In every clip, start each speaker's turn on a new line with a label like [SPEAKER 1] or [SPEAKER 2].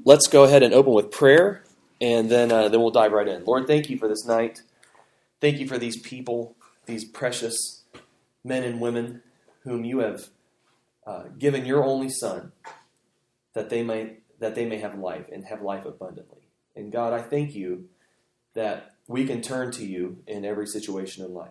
[SPEAKER 1] let's go ahead and open with prayer, and then we'll dive right in. Lord, thank you for this night. Thank you for these people, these precious men and women whom you have given your only Son, that they may have life and have life abundantly. And God, I thank you that we can turn to you in every situation in life.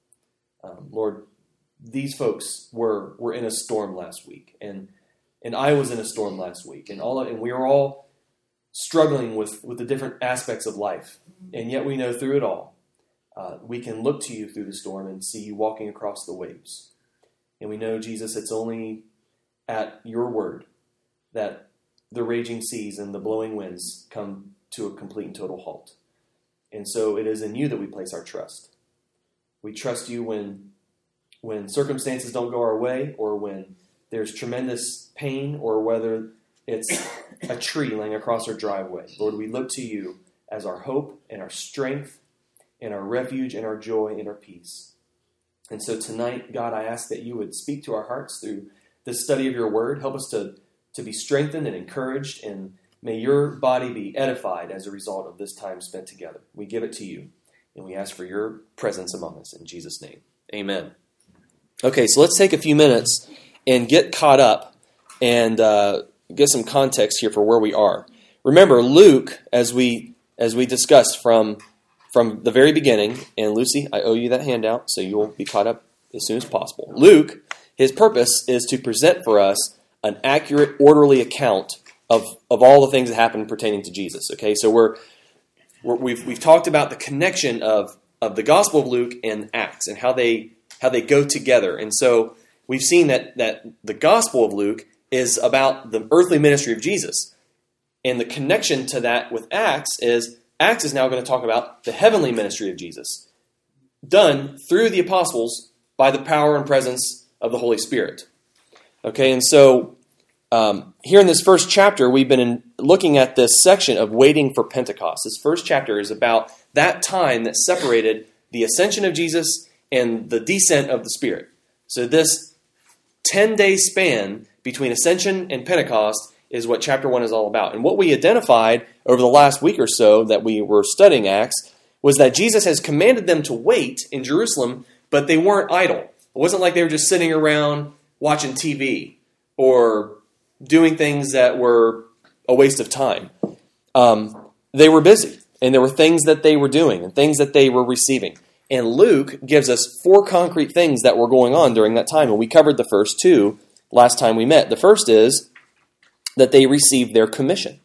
[SPEAKER 1] Lord, these folks were in a storm last week, and I was in a storm last week, and we were all struggling with the different aspects of life. And yet we know through it all, we can look to you through the storm and see you walking across the waves. And we know, Jesus, it's only at your word that the raging seas and the blowing winds come to a complete and total halt. And so it is in you that we place our trust. We trust you when circumstances don't go our way, or when there's tremendous pain, or whether it's a tree laying across our driveway. Lord, we look to you as our hope and our strength and our refuge and our joy and our peace. And so tonight, God, I ask that you would speak to our hearts through the study of your word. Help us to be strengthened and encouraged, and may your body be edified as a result of this time spent together. We give it to you, and we ask for your presence among us. In Jesus' name, amen. Okay, so let's take a few minutes and get caught up and get some context here for where we are. Remember, Luke, as we discussed from the very beginning, and Lucy, I owe you that handout, so you will be caught up as soon as possible. Luke, his purpose is to present for us an accurate, orderly account of all the things that happened pertaining to Jesus. Okay, so we've talked about the connection of the Gospel of Luke and Acts and how they go together. And so we've seen that the Gospel of Luke is about the earthly ministry of Jesus. And the connection to that with Acts is now going to talk about the heavenly ministry of Jesus, done through the apostles by the power and presence of the Holy Spirit. Okay, and so here in this first chapter, we've been looking at this section of waiting for Pentecost. This first chapter is about that time that separated the ascension of Jesus and the descent of the Spirit. So this 10-day span between ascension and Pentecost is what chapter 1 is all about. And what we identified over the last week or so that we were studying Acts was that Jesus has commanded them to wait in Jerusalem, but they weren't idle. It wasn't like they were just sitting around watching TV or doing things that were a waste of time. They were busy, and there were things that they were doing and things that they were receiving. And Luke gives us 4 concrete things that were going on during that time, and we covered the first 2 last time we met. The first is that they received their commission.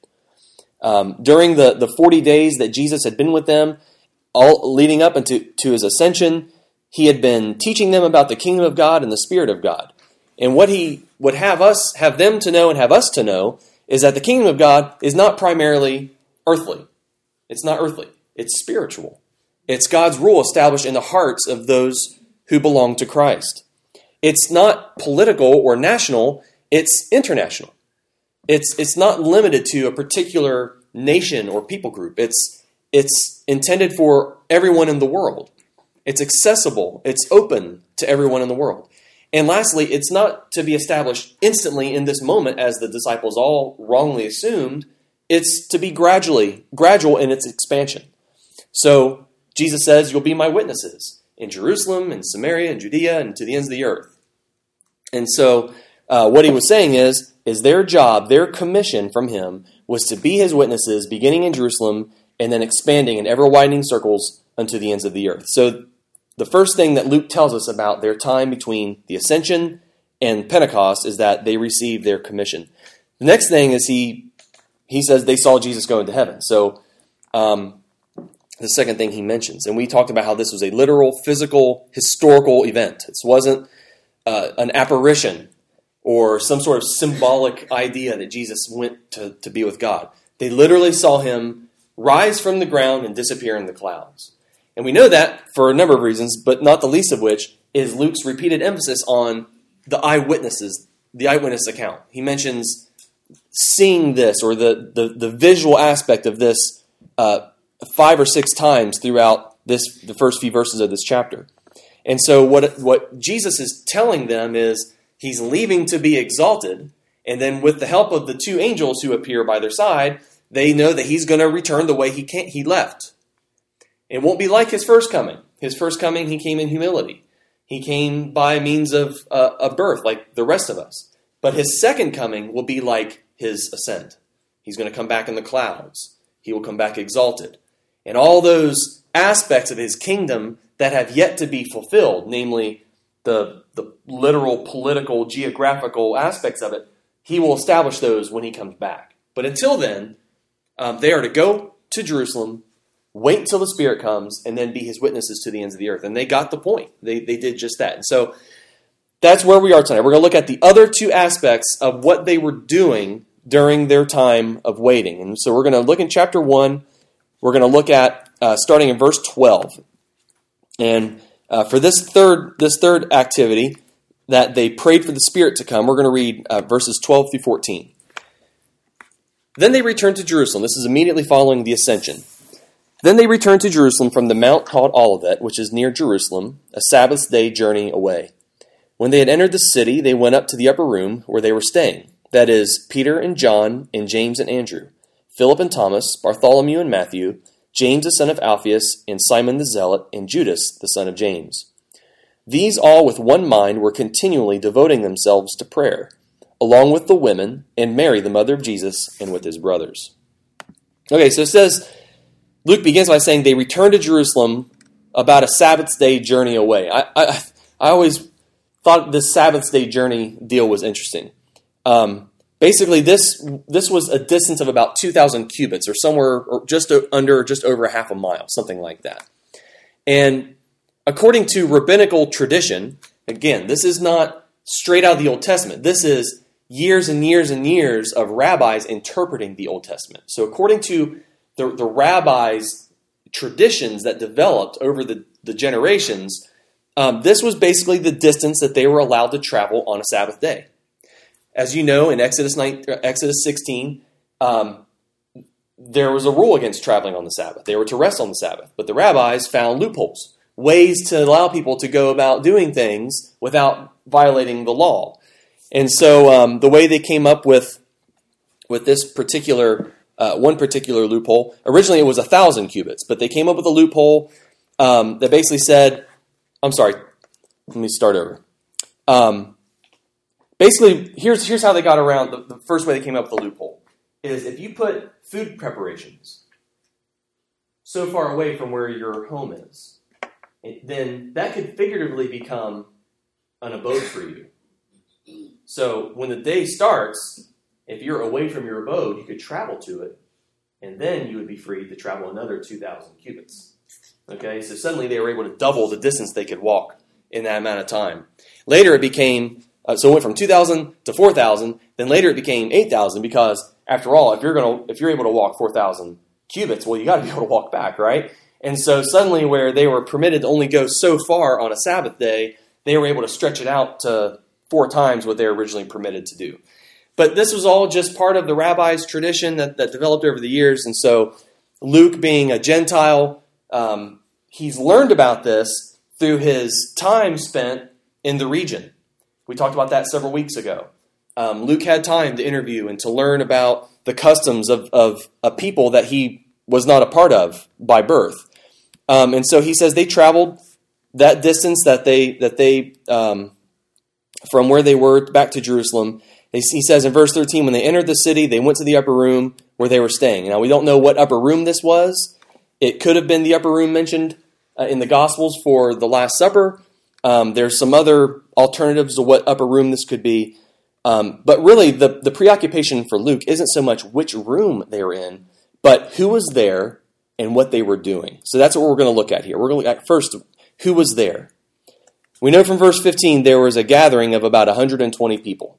[SPEAKER 1] During the 40 days that Jesus had been with them, all leading up into his ascension, he had been teaching them about the kingdom of God and the Spirit of God. And what he would have them to know and have us to know is that the kingdom of God is not primarily earthly. It's not earthly. It's spiritual. It's God's rule established in the hearts of those who belong to Christ. It's not political or national. It's international. It's not limited to a particular nation or people group. It's intended for everyone in the world. It's accessible. It's open to everyone in the world. And lastly, it's not to be established instantly in this moment, as the disciples all wrongly assumed. It's to be gradual in its expansion. So Jesus says, you'll be my witnesses in Jerusalem and Samaria and Judea and to the ends of the earth. And so what he was saying is their job, their commission from him was to be his witnesses, beginning in Jerusalem and then expanding in ever-widening circles unto the ends of the earth. So the first thing that Luke tells us about their time between the ascension and Pentecost is that they received their commission. The next thing is he says they saw Jesus go into heaven. So the second thing he mentions, and we talked about how this was a literal, physical, historical event. This wasn't an apparition or some sort of symbolic idea that Jesus went to be with God. They literally saw him rise from the ground and disappear in the clouds. And we know that for a number of reasons, but not the least of which is Luke's repeated emphasis on the eyewitness account. He mentions seeing this or the visual aspect of this 5 or 6 times throughout the first few verses of this chapter. And so what Jesus is telling them is he's leaving to be exalted, And then with the help of the two angels who appear by their side, they know that he's going to return the way he left. It won't be like his first coming. His first coming, he came in humility. He came by means of a birth, like the rest of us. But his second coming will be like his ascent. He's going to come back in the clouds. He will come back exalted. And all those aspects of his kingdom that have yet to be fulfilled, namely the literal, political, geographical aspects of it, he will establish those when he comes back. But until then, they are to go to Jerusalem, wait until the Spirit comes, and then be his witnesses to the ends of the earth. And they got the point. They did just that. And so that's where we are tonight. We're going to look at the other two aspects of what they were doing during their time of waiting. And so we're going to look in chapter 1. We're going to look at starting in verse 12. And for this third activity, that they prayed for the Spirit to come, we're going to read verses 12 through 14. Then they returned to Jerusalem. This is immediately following the ascension. Then they returned to Jerusalem from the mount called Olivet, which is near Jerusalem, a Sabbath day journey away. When they had entered the city, they went up to the upper room where they were staying, that is, Peter and John and James and Andrew, Philip and Thomas, Bartholomew and Matthew, James the son of Alphaeus, and Simon the Zealot, and Judas the son of James. These all with one mind were continually devoting themselves to prayer, along with the women, and Mary the mother of Jesus, and with his brothers. Okay, so it says, Luke begins by saying they returned to Jerusalem about a Sabbath day journey away. I always thought this Sabbath day journey deal was interesting. Basically, this was a distance of about 2,000 cubits, or somewhere or just over a half a mile, something like that. And according to rabbinical tradition, again, this is not straight out of the Old Testament. This is years and years and years of rabbis interpreting the Old Testament. So according to the rabbis' traditions that developed over the generations, this was basically the distance that they were allowed to travel on a Sabbath day. As you know, in Exodus 16, there was a rule against traveling on the Sabbath. They were to rest on the Sabbath. But the rabbis found loopholes, ways to allow people to go about doing things without violating the law. And so the way they came up with this particular one particular loophole, originally it was 1,000 cubits, but they came up with a loophole that basically said, I'm sorry, let me start over. Basically, here's how they got around, the first way they came up with the loophole, is if you put food preparations so far away from where your home is, then that could figuratively become an abode for you. So when the day starts, if you're away from your abode, you could travel to it, and then you would be free to travel another 2,000 cubits. Okay, so suddenly they were able to double the distance they could walk in that amount of time. Later it became, so it went from 2,000 to 4,000, then later it became 8,000, because after all, if you're able to walk 4,000 cubits, well, you got to be able to walk back, right? And so suddenly where they were permitted to only go so far on a Sabbath day, they were able to stretch it out to 4 times what they were originally permitted to do. But this was all just part of the rabbi's tradition that developed over the years. And so Luke, being a Gentile, he's learned about this through his time spent in the region. We talked about that several weeks ago. Luke had time to interview and to learn about the customs of a people that he was not a part of by birth. And so he says they traveled that distance that they from where they were back to Jerusalem. He says in verse 13, when they entered the city, they went to the upper room where they were staying. Now, we don't know what upper room this was. It could have been the upper room mentioned in the Gospels for the Last Supper. There's some other alternatives to what upper room this could be. But really, the preoccupation for Luke isn't so much which room they were in, but who was there and what they were doing. So that's what we're going to look at here. We're going to look at first, who was there. We know from verse 15 there was a gathering of about 120 people.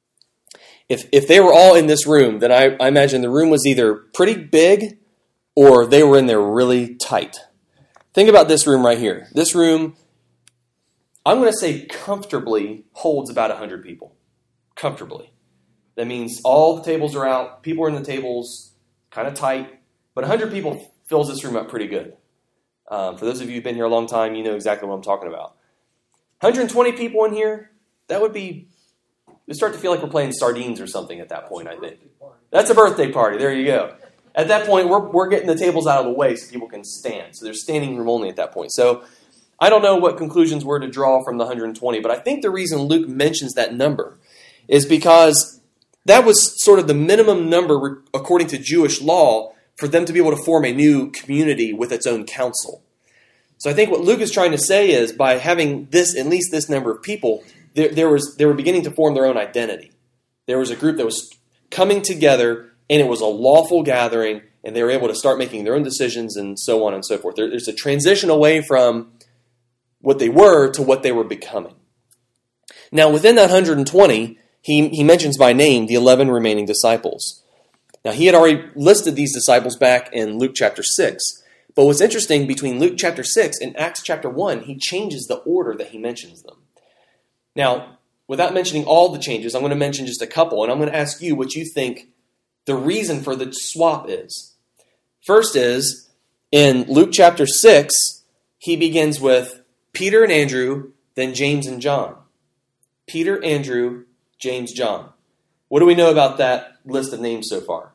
[SPEAKER 1] If they were all in this room, then I imagine the room was either pretty big or they were in there really tight. Think about this room right here. This room, I'm going to say comfortably holds about 100 people. Comfortably. That means all the tables are out, people are in the tables, kind of tight, but 100 people fills this room up pretty good. For those of you who've been here a long time, you know exactly what I'm talking about. 120 people in here, that would be We start to feel like we're playing sardines or something at that point, I think. That's a birthday party. There you go. At that point, we're getting the tables out of the way so people can stand. So there's standing room only at that point. So I don't know what conclusions we're to draw from the 120, but I think the reason Luke mentions that number is because that was sort of the minimum number, according to Jewish law, for them to be able to form a new community with its own council. So I think what Luke is trying to say is by having this, at least this number of people, they were beginning to form their own identity. There was a group that was coming together, and it was a lawful gathering, and they were able to start making their own decisions and so on and so forth. There's a transition away from what they were to what they were becoming. Now, within that 120, he mentions by name the 11 remaining disciples. Now, he had already listed these disciples back in Luke chapter 6. But what's interesting, between Luke chapter 6 and Acts chapter 1, he changes the order that he mentions them. Now, without mentioning all the changes, I'm going to mention just a couple, and I'm going to ask you what you think the reason for the swap is. First is, in Luke chapter 6, he begins with Peter and Andrew, then James and John. Peter, Andrew, James, John. What do we know about that list of names so far?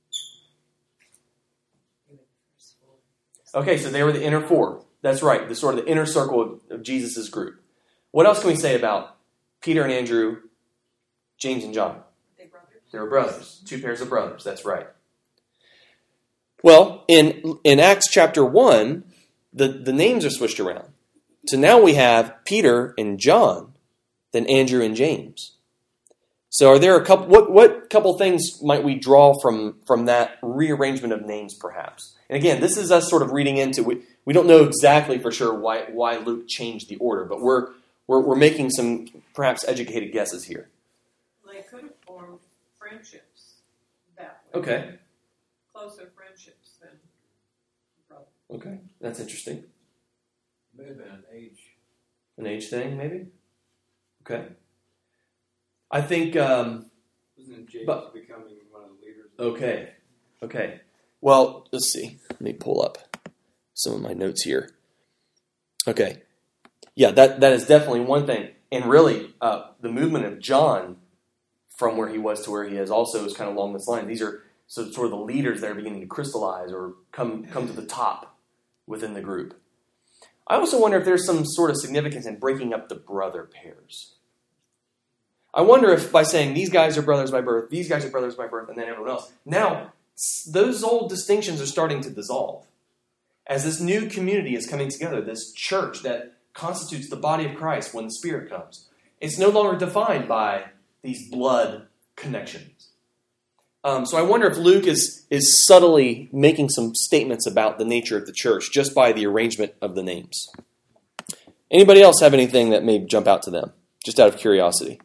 [SPEAKER 1] Okay, so they were the inner four. That's right, the sort of the inner circle of Jesus' group. What else can we say about Peter and Andrew, James and John? They were brothers. 2 pairs of brothers, that's right. Well, in Acts chapter 1, the names are switched around. So now we have Peter and John, then Andrew and James. So are there a couple, what couple things might we draw from that rearrangement of names perhaps? And again, this is us sort of reading into, we don't know exactly for sure why Luke changed the order, but we're making some perhaps educated guesses here.
[SPEAKER 2] They could have formed friendships that way.
[SPEAKER 1] Okay.
[SPEAKER 2] Closer friendships than brothers.
[SPEAKER 1] Okay, that's interesting.
[SPEAKER 3] May have been an age.
[SPEAKER 1] An age thing, maybe? Okay. I think...
[SPEAKER 3] Wasn't James becoming one of the leaders?
[SPEAKER 1] Okay. Well, let's see. Let me pull up some of my notes here. Okay. Yeah, that is definitely one thing. And really, the movement of John from where he was to where he is also is kind of along this line. These are sort of the leaders that are beginning to crystallize or come to the top within the group. I also wonder if there's some sort of significance in breaking up the brother pairs. I wonder if by saying these guys are brothers by birth, these guys are brothers by birth, and then everyone else. Now, those old distinctions are starting to dissolve. As this new community is coming together, this church that constitutes the body of Christ when the Spirit comes, it's no longer defined by these blood connections. So I wonder if Luke is subtly making some statements about the nature of the church just by the arrangement of the names. Anybody else have anything that may jump out to them, just out of curiosity?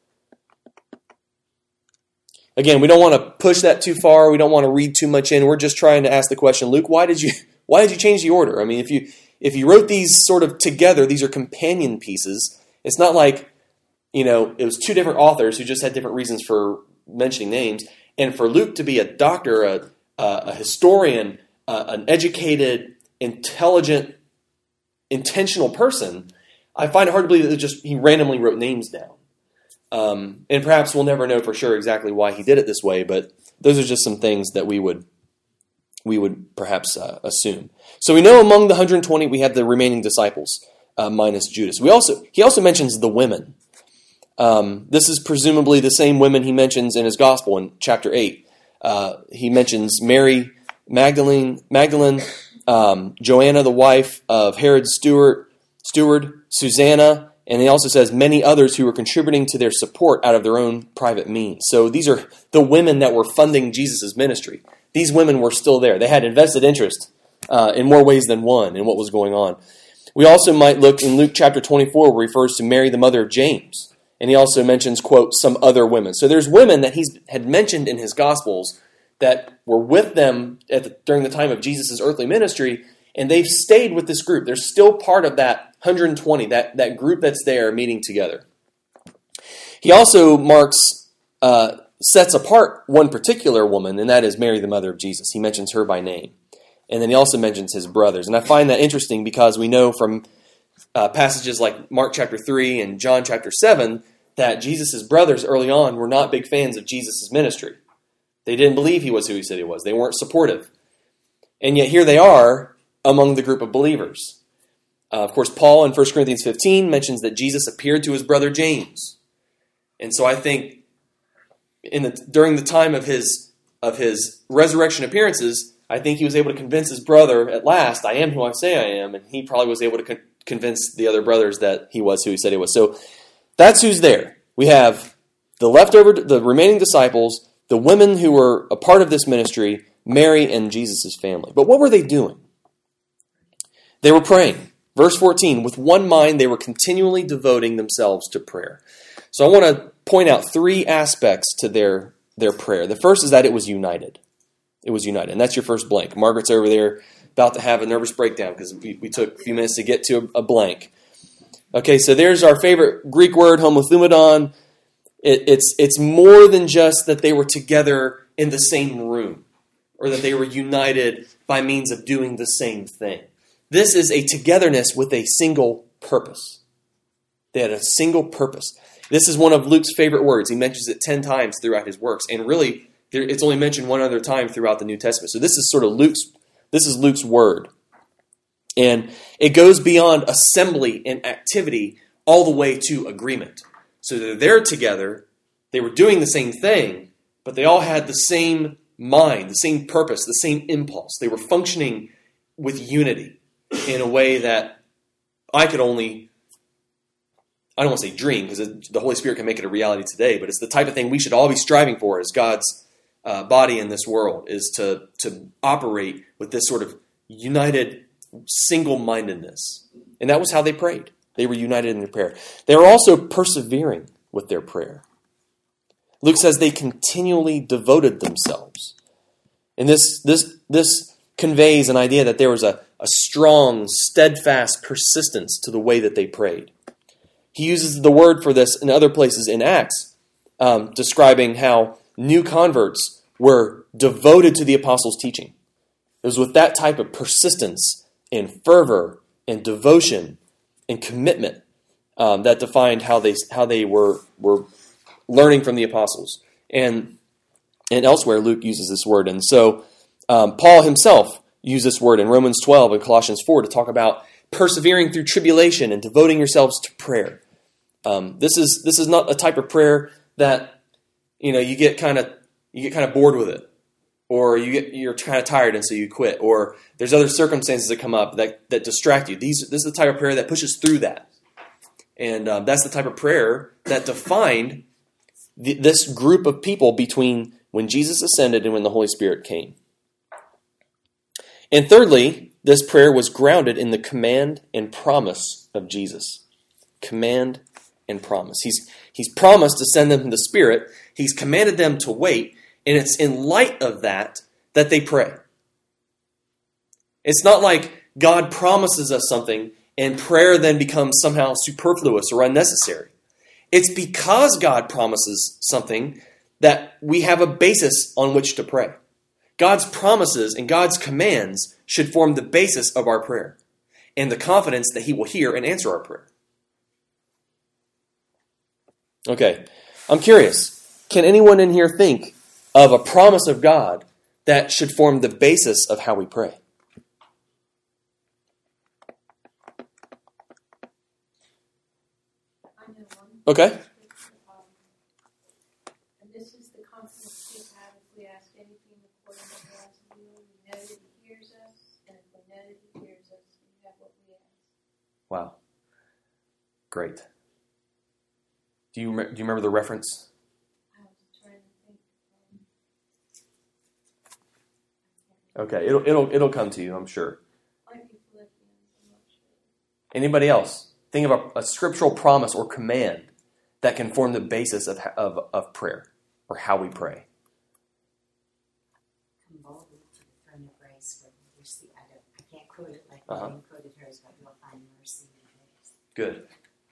[SPEAKER 1] Again, we don't want to push that too far. We don't want to read too much in. We're just trying to ask the question, Luke, why did you change the order? I mean, if you wrote these sort of together, these are companion pieces. It's not like, it was 2 different authors who just had different reasons for mentioning names. And for Luke to be a doctor, a historian, an educated, intelligent, intentional person, I find it hard to believe that he randomly wrote names down. And perhaps we'll never know for sure exactly why he did it this way, but those are just some things that we would perhaps assume. So we know among the 120 we have the remaining disciples minus Judas. He also mentions the women. This is presumably the same women he mentions in his gospel in chapter 8. He mentions Mary Magdalene, Joanna, the wife of Herod's steward, Susanna, and he also says many others who were contributing to their support out of their own private means. So these are the women that were funding Jesus' ministry. These women were still there. They had invested interest in more ways than one in what was going on. We also might look in Luke chapter 24, where he refers to Mary, the mother of James. And he also mentions, quote, some other women. So there's women that he had mentioned in his Gospels that were with them during the time of Jesus' earthly ministry, and they've stayed with this group. They're still part of that 120, that group that's there meeting together. He also sets apart one particular woman, and that is Mary, the mother of Jesus. He mentions her by name. And then he also mentions his brothers. And I find that interesting because we know from passages like Mark chapter 3 and John chapter 7 that Jesus' brothers early on were not big fans of Jesus' ministry. They didn't believe he was who he said he was. They weren't supportive. And yet here they are among the group of believers. Of course, Paul in 1 Corinthians 15 mentions that Jesus appeared to his brother James. And so I think during the time of his resurrection appearances, I think he was able to convince his brother at last, I am who I say I am, and he probably was able to convince the other brothers that he was who he said he was. So that's who's there. We have the remaining disciples, the women who were a part of this ministry, Mary and Jesus' family. But what were they doing? They were praying. Verse 14, with one mind they were continually devoting themselves to prayer. So I want to point out three aspects to their prayer. The first is that it was united. It was united. And that's your first blank. Margaret's over there about to have a nervous breakdown because we took a few minutes to get to a blank. Okay, so there's our favorite Greek word, homothumadon. It's more than just that they were together in the same room or that they were united by means of doing the same thing. This is a togetherness with a single purpose. They had a single purpose. This is one of Luke's favorite words. He mentions it 10 times throughout his works. And really, it's only mentioned one other time throughout the New Testament. So this is sort of Luke's word. And it goes beyond assembly and activity all the way to agreement. So they're there together. They were doing the same thing, but they all had the same mind, the same purpose, the same impulse. They were functioning with unity in a way that I don't want to say dream, because the Holy Spirit can make it a reality today, but it's the type of thing we should all be striving for as God's body in this world, is to operate with this sort of united single-mindedness. And that was how they prayed. They were united in their prayer. They were also persevering with their prayer. Luke says they continually devoted themselves. And this conveys an idea that there was a strong, steadfast persistence to the way that they prayed. He uses the word for this in other places in Acts, describing how new converts were devoted to the apostles' teaching. It was with that type of persistence and fervor and devotion and commitment that defined how they were learning from the apostles. And elsewhere, Luke uses this word. And so Paul himself used this word in Romans 12 and Colossians 4 to talk about persevering through tribulation and devoting yourselves to prayer. This is not a type of prayer that you get kind of bored with it, or you're kind of tired and so you quit, or there's other circumstances that come up that distract you. This is the type of prayer that pushes through that, and that's the type of prayer that defined this group of people between when Jesus ascended and when the Holy Spirit came. And thirdly, this prayer was grounded in the command and promise of Jesus. Command and promise. He's promised to send them the Spirit. He's commanded them to wait. And it's in light of that they pray. It's not like God promises us something and prayer then becomes somehow superfluous or unnecessary. It's because God promises something that we have a basis on which to pray. God's promises and God's commands should form the basis of our prayer and the confidence that He will hear and answer our prayer. Okay, I'm curious. Can anyone in here think of a promise of God that should form the basis of how we pray?
[SPEAKER 2] I know one.
[SPEAKER 1] Okay.
[SPEAKER 2] And this is the confidence we have if we ask anything according to God's will. We know that He hears us, and if we know that He hears us, we have what we ask.
[SPEAKER 1] Wow. Great. Do you remember the reference?
[SPEAKER 2] I was trying to think.
[SPEAKER 1] Okay, it'll come to you, I'm sure.
[SPEAKER 2] Might be Philippians, I'm not sure.
[SPEAKER 1] Anybody else? Think of a scriptural promise or command that can form the basis of prayer or how we pray.
[SPEAKER 4] Come boldly to the throne of grace where we receive. I can't quote it like William quoted hers, but you'll find mercy and grace.
[SPEAKER 1] Good.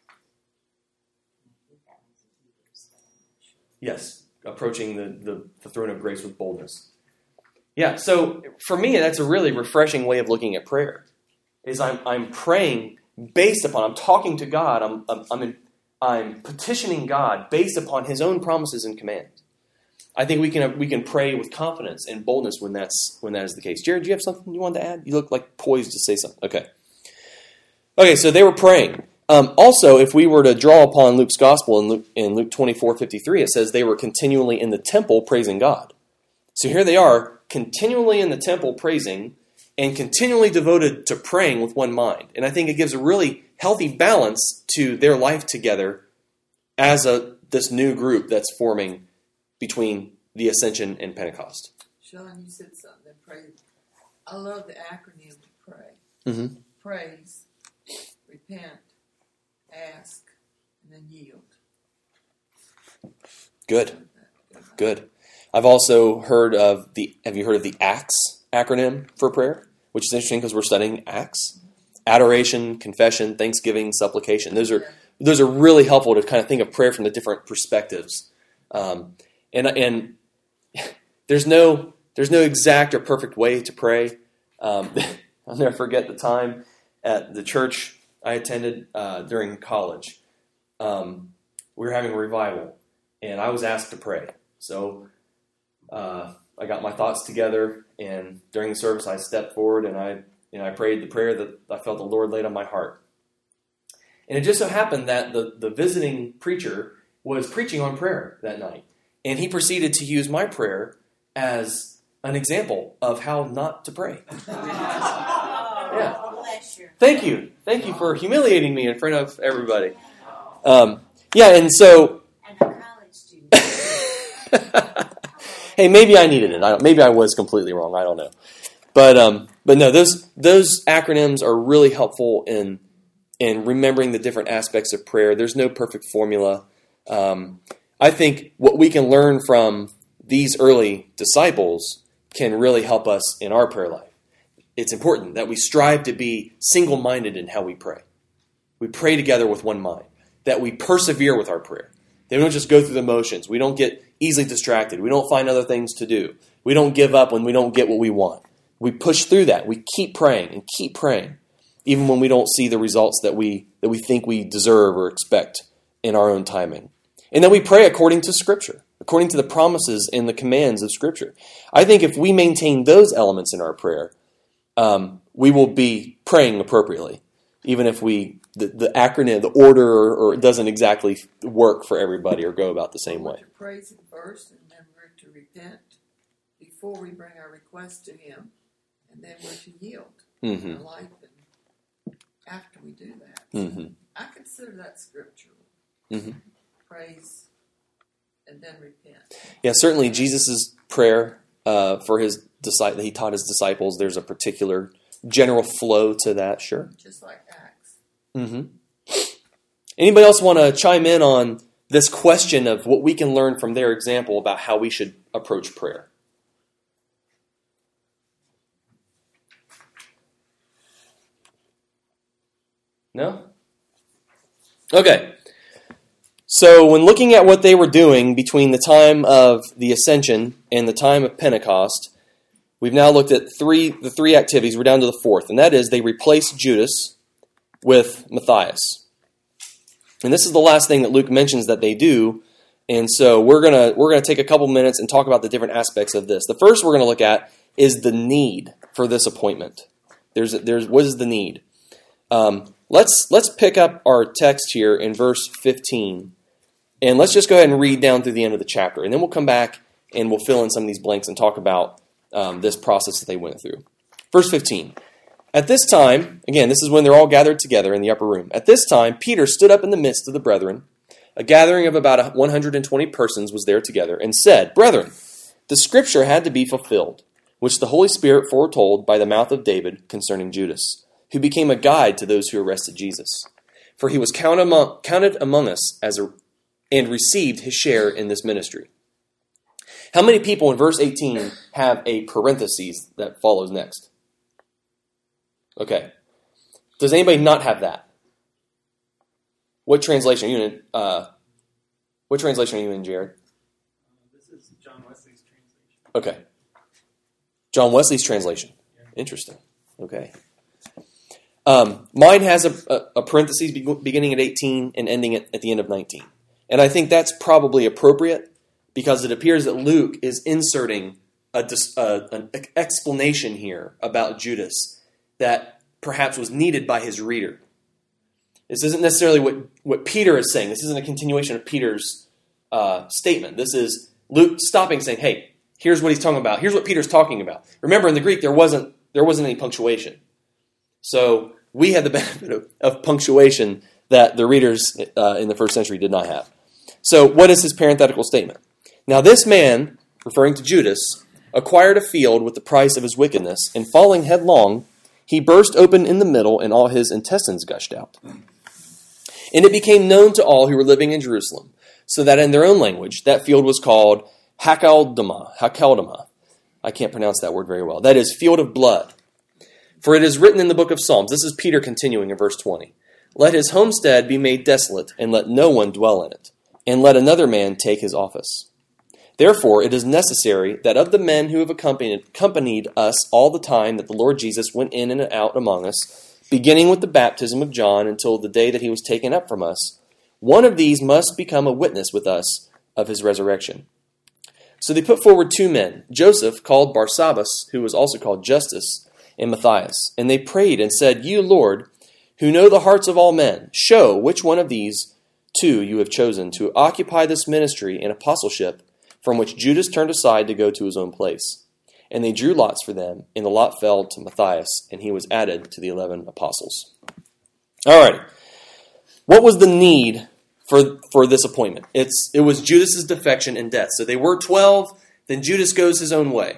[SPEAKER 4] I think that one's in Hebrews, but I'm not sure.
[SPEAKER 1] Yes, approaching the throne of grace with boldness. Yeah, so for me, that's a really refreshing way of looking at prayer. Is I'm praying based upon, I'm talking to God, I'm petitioning God based upon His own promises and commands. I think we can pray with confidence and boldness when that is the case. Jared, do you have something you wanted to add? You look like poised to say something. Okay, so they were praying. Also, if we were to draw upon Luke's gospel in Luke 24:53, it says they were continually in the temple praising God. So here they are, continually in the temple praising and continually devoted to praying with one mind. And I think it gives a really healthy balance to their life together as this new group that's forming between the Ascension and Pentecost.
[SPEAKER 5] Sean, you said something that praise. I love the acronym to pray.
[SPEAKER 1] Mm-hmm.
[SPEAKER 5] Praise, repent, ask, and then yield.
[SPEAKER 1] Good. I've also heard of have you heard of the ACTS acronym for prayer? Which is interesting because we're studying ACTS. Adoration, confession, thanksgiving, supplication. Those are really helpful to kind of think of prayer from the different perspectives. And there's no exact or perfect way to pray. I'll never forget the time at the church I attended during college. We were having a revival, and I was asked to pray. So I got my thoughts together, and during the service, I stepped forward and I prayed the prayer that I felt the Lord laid on my heart. And it just so happened that the visiting preacher was preaching on prayer that night, and he proceeded to use my prayer as an example of how not to pray. Yeah. Thank you for humiliating me in front of everybody. And so.
[SPEAKER 4] And a college student.
[SPEAKER 1] Hey, maybe I needed it. Maybe I was completely wrong. I don't know. But no, those acronyms are really helpful in remembering the different aspects of prayer. There's no perfect formula. I think what we can learn from these early disciples can really help us in our prayer life. It's important that we strive to be single-minded in how we pray. We pray together with one mind. That we persevere with our prayer. That we don't just go through the motions. We don't get easily distracted. We don't find other things to do. We don't give up when we don't get what we want. We push through that. We keep praying and keep praying, even when we don't see the results that we think we deserve or expect in our own timing. And then we pray according to Scripture, according to the promises and the commands of Scripture. I think if we maintain those elements in our prayer, we will be praying appropriately, even if the acronym, the order, or it doesn't exactly work for everybody or go about the same way.
[SPEAKER 5] To praise Him first, and then we're to repent before we bring our request to Him, and then we're to yield our life after we do that. So I consider that scriptural. Praise and then repent. Yeah,
[SPEAKER 1] certainly Jesus' prayer for his disciples, he taught his disciples. There's a particular general flow to that. Sure,
[SPEAKER 5] just like Acts.
[SPEAKER 1] Anybody else want to chime in on this question of what we can learn from their example about how we should approach prayer? No? Okay. So when looking at what they were doing between the time of the Ascension and the time of Pentecost, we've now looked at the three activities. We're down to the fourth, and that is they replaced Judas with Matthias. And this is the last thing that Luke mentions that they do. And so we're gonna take a couple minutes and talk about the different aspects of this. The first we're going to look at is the need for this appointment. There's what is the need? Let's pick up our text here in verse 15, and let's just go ahead and read down through the end of the chapter, and then we'll come back and we'll fill in some of these blanks and talk about this process that they went through. Verse 15. At this time, again, this is when they're all gathered together in the upper room. At this time, Peter stood up in the midst of the brethren. A gathering of about 120 persons was there together, and said, Brethren, the scripture had to be fulfilled, which the Holy Spirit foretold by the mouth of David concerning Judas, who became a guide to those who arrested Jesus. For he was counted among us and received his share in this ministry. How many people in verse 18 have a parenthesis that follows next? Okay. Does anybody not have that? What translation are you in? What translation are you in, Jared?
[SPEAKER 3] This is John Wesley's translation.
[SPEAKER 1] Okay. John Wesley's translation.
[SPEAKER 3] Yeah.
[SPEAKER 1] Interesting. Okay. Mine has a parentheses beginning at 18 and ending at the end of 19. And I think that's probably appropriate because it appears that Luke is inserting an explanation here about Judas that perhaps was needed by his reader. This isn't necessarily what Peter is saying. This isn't a continuation of Peter's statement. This is Luke stopping saying, hey, here's what he's talking about. Here's what Peter's talking about. Remember, in the Greek, there wasn't any punctuation. So we had the benefit of punctuation that the readers in the first century did not have. So what is his parenthetical statement? Now this man, referring to Judas, acquired a field with the price of his wickedness, and falling headlong, he burst open in the middle, and all his intestines gushed out. And it became known to all who were living in Jerusalem, so that in their own language, that field was called Hakeldama. I can't pronounce that word very well. That is, field of blood. For it is written in the book of Psalms, this is Peter continuing in verse 20, let his homestead be made desolate, and let no one dwell in it, and let another man take his office. Therefore, it is necessary that of the men who have accompanied us all the time that the Lord Jesus went in and out among us, beginning with the baptism of John until the day that he was taken up from us, one of these must become a witness with us of his resurrection. So they put forward 2 men, Joseph, called Barsabbas, who was also called Justus, and Matthias. And they prayed and said, You, Lord, who know the hearts of all men, show which one of these 2 you have chosen to occupy this ministry and apostleship, from which Judas turned aside to go to his own place. And they drew lots for them, and the lot fell to Matthias, and he was added to the 11 apostles. All right. What was the need for this appointment? It was Judas's defection and death. So they were 12, then Judas goes his own way.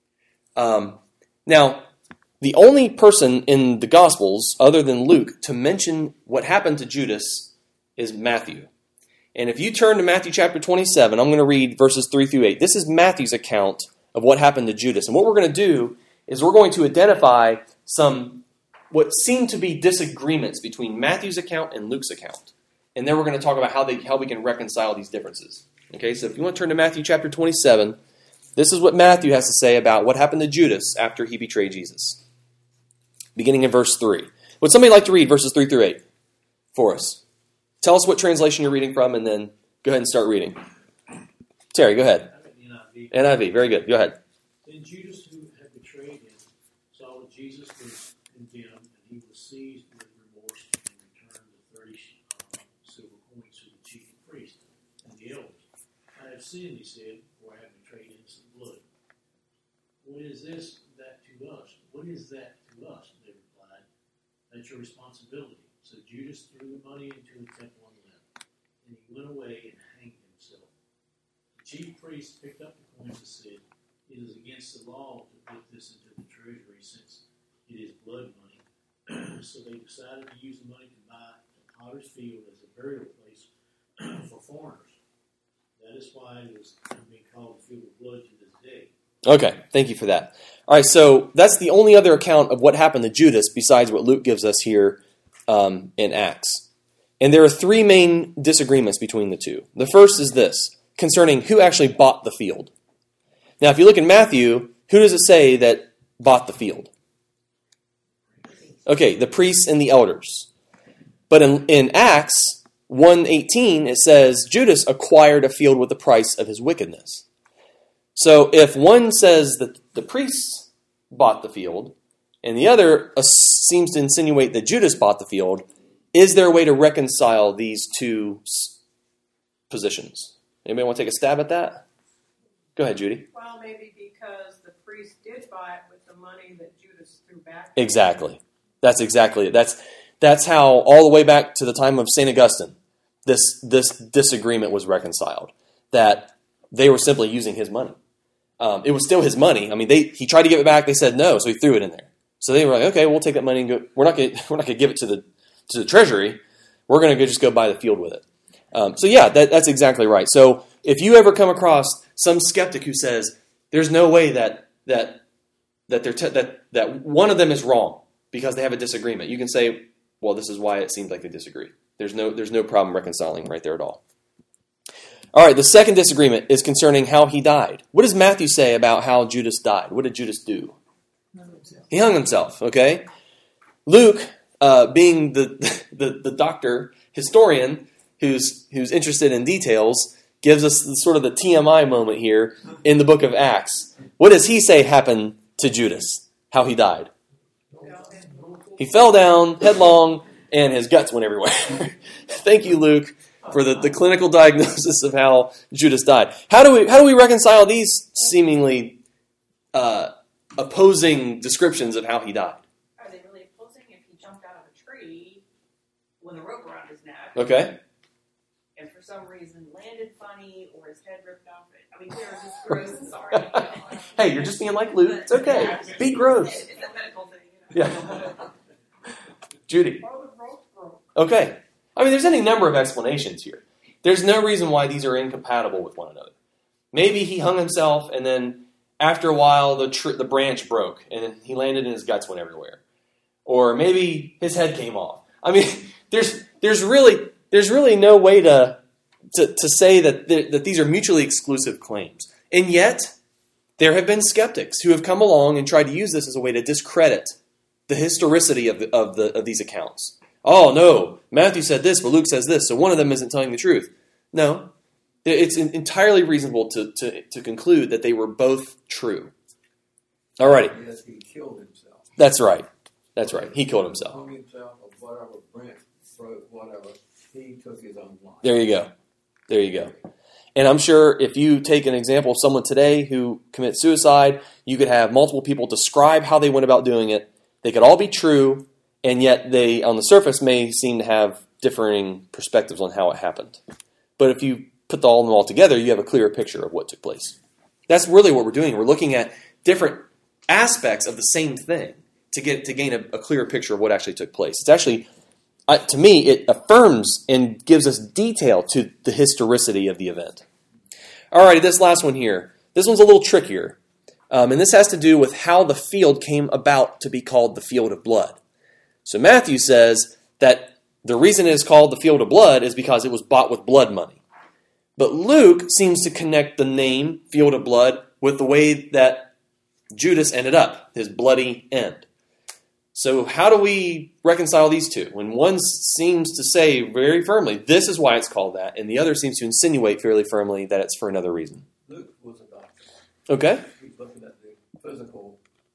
[SPEAKER 1] Now, the only person in the Gospels, other than Luke, to mention what happened to Judas is Matthew. And if you turn to Matthew chapter 27, I'm going to read verses 3 through 8. This is Matthew's account of what happened to Judas. And what we're going to do is we're going to identify some what seem to be disagreements between Matthew's account and Luke's account. And then we're going to talk about how we can reconcile these differences. Okay, so if you want to turn to Matthew chapter 27, this is what Matthew has to say about what happened to Judas after he betrayed Jesus. Beginning in verse 3. Would somebody like to read verses 3 through 8 for us? Tell us what translation you're reading from, and then go ahead and start reading. Terry, go ahead. NIV, very good. Go ahead.
[SPEAKER 6] Then Judas, who had betrayed him, saw that Jesus was condemned, and he was seized with remorse and returned the 30 silver coins to the chief priest and the elders. I have sinned, he said, for I have betrayed innocent blood. What is that to us? They replied. That's your responsibility. So Judas threw the money into the temple and left, and he went away and hanged himself. The chief priest picked up the coins and said, It is against the law to put this into the treasury since it is blood money. So they decided to use the money to buy the potter's field as a burial place for foreigners. That is why it is being called the field of blood to this day.
[SPEAKER 1] Okay, thank you for that. All right, so that's the only other account of what happened to Judas besides what Luke gives us here in Acts. And there are 3 main disagreements between the 2. The first is this, concerning who actually bought the field. Now, if you look in Matthew, who does it say that bought the field? Okay, the priests and the elders. But in Acts 1:18, it says Judas acquired a field with the price of his wickedness. So if one says that the priests bought the field, and the other seems to insinuate that Judas bought the field, is there a way to reconcile these 2 positions? Anybody want to take a stab at that? Go ahead, Judy.
[SPEAKER 7] Well, maybe because the priest did buy it with the money that Judas threw back.
[SPEAKER 1] Exactly. That's exactly it. That's how all the way back to the time of St. Augustine, this disagreement was reconciled. That they were simply using his money. It was still his money. I mean, he tried to give it back. They said no, so he threw it in there. So they were like, okay, we'll take that money and go. We're not going to give it to the treasury. We're going to just go buy the field with it. So yeah, that's exactly right. So if you ever come across some skeptic who says there's no way that one of them is wrong because they have a disagreement, you can say, well, this is why it seems like they disagree. There's no problem reconciling right there at all. All right, the second disagreement is concerning how he died. What does Matthew say about how Judas died? What did Judas do? He hung himself, okay? Luke being the doctor historian who's interested in details, gives us sort of the TMI moment here in the book of Acts. What does he say happened to Judas? How he died? He fell down headlong, and his guts went everywhere. Thank you, Luke, for the clinical diagnosis of how Judas died. How do we reconcile these seemingly opposing descriptions of how he died?
[SPEAKER 7] Are they really opposing if he jumped out of a tree with a rope around his neck?
[SPEAKER 1] Okay.
[SPEAKER 7] And for some reason landed funny or his head ripped off. I mean, they're just gross. Sorry.
[SPEAKER 1] Hey, you're just being like Luke. It's okay. Be gross.
[SPEAKER 7] It's a medical thing. You know?
[SPEAKER 1] Yeah. Judy. Okay. I mean, there's any number of explanations here. There's no reason why these are incompatible with one another. Maybe he hung himself, and then after a while, the branch broke, and he landed and his guts went everywhere. Or maybe his head came off. I mean, there's really no way to say that these are mutually exclusive claims. And yet, there have been skeptics who have come along and tried to use this as a way to discredit the historicity of these accounts. Oh, no, Matthew said this, but Luke says this, so one of them isn't telling the truth. No, it's entirely reasonable to conclude that they were both true. Alrighty.
[SPEAKER 8] Yes, he killed himself.
[SPEAKER 1] That's right. He killed himself.
[SPEAKER 8] Hung himself or whatever, branch broke, whatever. He took his own life.
[SPEAKER 1] There you go. And I'm sure if you take an example of someone today who commits suicide, you could have multiple people describe how they went about doing it. They could all be true, and yet they, on the surface, may seem to have differing perspectives on how it happened. But if you put all of them all together, you have a clearer picture of what took place. That's really what we're doing. We're looking at different aspects of the same thing to gain a clearer picture of what actually took place. It's actually, to me, it affirms and gives us detail to the historicity of the event. All right, this last one here. This one's a little trickier. And this has to do with how the field came about to be called the Field of Blood. So Matthew says that the reason it is called the Field of Blood is because it was bought with blood money. But Luke seems to connect the name Field of Blood with the way that Judas ended up, his bloody end. So how do we reconcile these two? When one seems to say very firmly, this is why it's called that, and the other seems to insinuate fairly firmly that it's for another reason.
[SPEAKER 8] Luke was a doctor.
[SPEAKER 1] Okay.
[SPEAKER 8] He's looking at the physical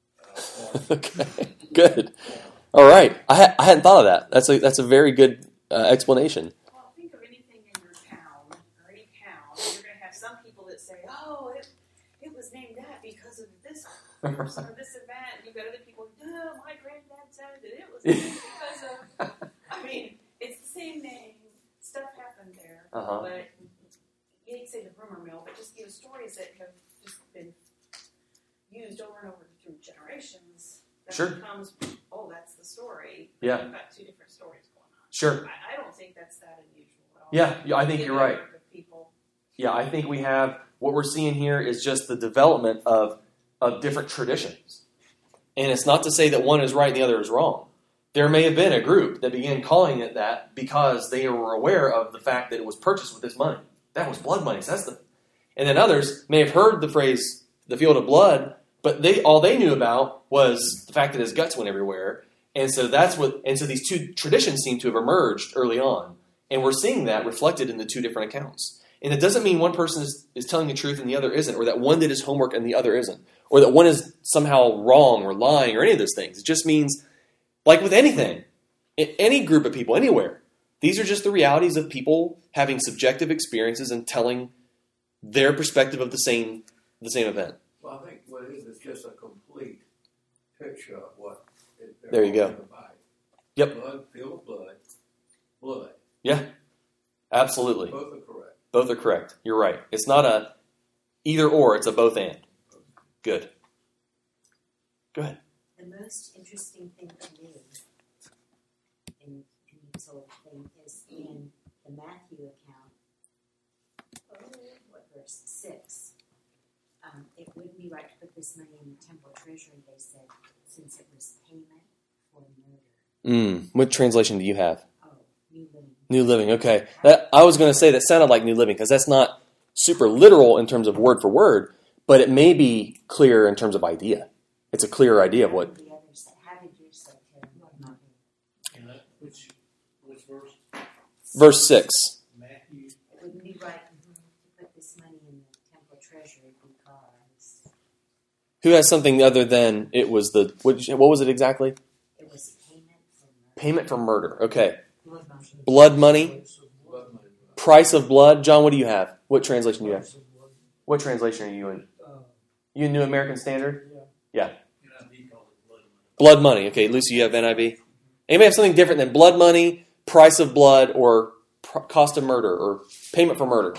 [SPEAKER 1] Okay, good. All right. I hadn't thought of that. That's a very good explanation.
[SPEAKER 7] Well, think of anything in your town or any town. You're going to have some people that say, "Oh, it was named that because of this person or this event." You've got other people, "No, my granddad said that it was named because of." I mean, it's the same name. Stuff happened there, but you hate to say the rumor mill, but just stories that have just been used over and over through generations. That
[SPEAKER 1] Sure.
[SPEAKER 7] becomes, oh, that's the story.
[SPEAKER 1] Yeah.
[SPEAKER 7] You've got two different stories going on.
[SPEAKER 1] Sure.
[SPEAKER 7] I don't think that's that unusual at all.
[SPEAKER 1] Yeah, I think you're right.
[SPEAKER 7] People.
[SPEAKER 1] Yeah, I think we have, what we're seeing here is just the development of different traditions. And it's not to say that one is right and the other is wrong. There may have been a group that began calling it that because they were aware of the fact that it was purchased with this money. That was blood money. So and then others may have heard the phrase, the Field of Blood, but all they knew about was the fact that his guts went everywhere. And so so these two traditions seem to have emerged early on. And we're seeing that reflected in the two different accounts. And it doesn't mean one person is telling the truth and the other isn't, or that one did his homework and the other isn't, or that one is somehow wrong or lying or any of those things. It just means, like with anything, any group of people, anywhere, these are just the realities of people having subjective experiences and telling their perspective of the same event.
[SPEAKER 8] Well, I think what it is just a complete picture of what
[SPEAKER 1] There you go. Yep.
[SPEAKER 8] Blood, Field of Blood, blood.
[SPEAKER 1] Yeah, absolutely.
[SPEAKER 8] Both are correct.
[SPEAKER 1] Both are correct. You're right. It's not a either or, it's a both and. Good. Go ahead.
[SPEAKER 4] The most interesting thing to me in this whole thing is in the Matthew account, verse 6. It wouldn't be right to put this money in the temple treasury, they said, since it was payment for murder.
[SPEAKER 1] What translation do you have?
[SPEAKER 4] Oh, New Living.
[SPEAKER 1] New Living, okay. I was going to say that sounded like New Living because that's not super literal in terms of word for word, but it may be clear in terms of idea. It's a clearer idea of what...
[SPEAKER 4] The others said, how did you say to
[SPEAKER 6] Which verse?
[SPEAKER 1] Verse 6.
[SPEAKER 6] Matthew.
[SPEAKER 4] It wouldn't be right to put this money in the temple treasury because
[SPEAKER 1] Who has something other than it was the... What was it exactly?
[SPEAKER 4] it was payment for murder.
[SPEAKER 1] Payment for murder. Okay.
[SPEAKER 4] Blood money.
[SPEAKER 1] Blood money.
[SPEAKER 8] Blood money.
[SPEAKER 1] Price of blood. John, what do you have? What translation do you have? What translation are you in? You in New American Standard? Yeah.
[SPEAKER 6] NIV calls it blood money.
[SPEAKER 1] Blood money. Okay, Lucy, you have NIV? Anybody have something different than blood money, price of blood, or cost of murder, or payment for murder?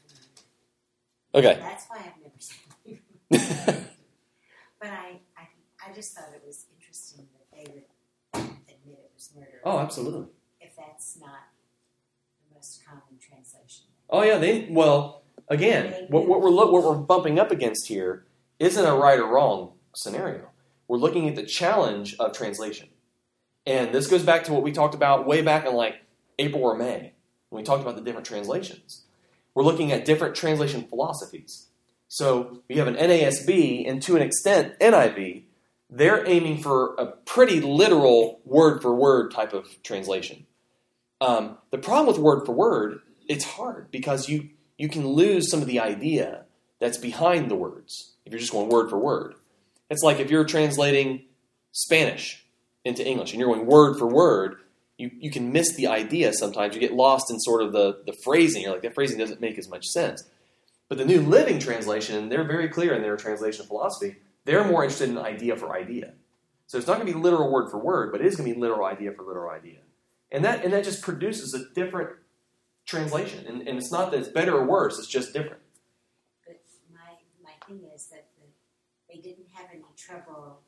[SPEAKER 1] Okay.
[SPEAKER 4] That's why I've never seen it. But I just thought it was interesting that they would admit it was murder.
[SPEAKER 1] Oh, absolutely.
[SPEAKER 4] If that's not the most common translation.
[SPEAKER 1] Oh, yeah. Again, what we're bumping up against here isn't a right or wrong scenario. We're looking at the challenge of translation. And this goes back to what we talked about way back in like April or May when we talked about the different translations. We're looking at different translation philosophies. So you have an NASB and to an extent NIV. They're aiming for a pretty literal word-for-word type of translation. The problem with word-for-word, it's hard because you can lose some of the idea that's behind the words if you're just going word for word. It's like if you're translating Spanish into English and you're going word for word, you can miss the idea sometimes. You get lost in sort of the phrasing. You're like, that phrasing doesn't make as much sense. But the New Living Translation, they're very clear in their translation philosophy. They're more interested in idea for idea. So it's not going to be literal word for word, but it is going to be literal idea for literal idea. And that just produces a different translation. And it's not that it's better or worse, it's just different.
[SPEAKER 4] But my thing is that they didn't have any trouble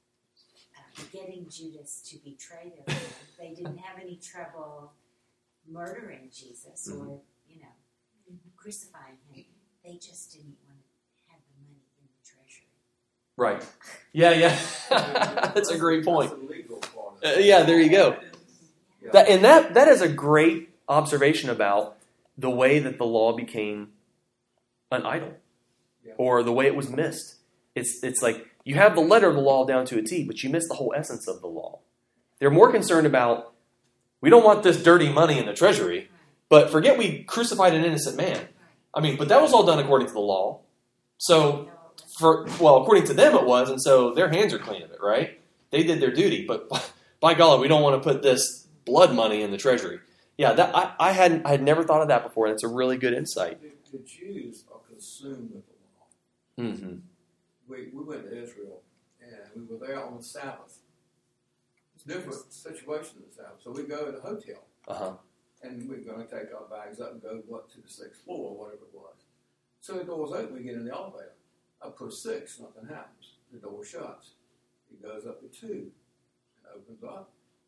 [SPEAKER 4] getting Judas to betray their Lord. They didn't have any trouble murdering Jesus or, crucifying him. They just didn't want to have the money in the treasury.
[SPEAKER 1] Right. Yeah. That's a great point.
[SPEAKER 8] That's the legal part of it.
[SPEAKER 1] Yeah, there you go.
[SPEAKER 8] Yeah.
[SPEAKER 1] That is a great observation about the way that the law became an idol, or the way it was missed. It's like you have the letter of the law down to a T, but you miss the whole essence of the law. They're more concerned about, we don't want this dirty money in the treasury, but forget we crucified an innocent man. But that was all done according to the law. So, according to them it was, and so their hands are clean of it, right? They did their duty, but by God, we don't want to put this blood money in the treasury. Yeah, I had never thought of that before, and it's a really good insight.
[SPEAKER 8] The Jews are consumed with the law.
[SPEAKER 1] Mm-hmm.
[SPEAKER 8] We went to Israel, and we were there on the Sabbath. It's a different situation than the Sabbath. So we go to the hotel, and we're going to take our bags up and go to the 6th floor or whatever it was. So the door's open, we get in the elevator. I push 6, nothing happens. The door shuts. It goes up to 2, and opens up.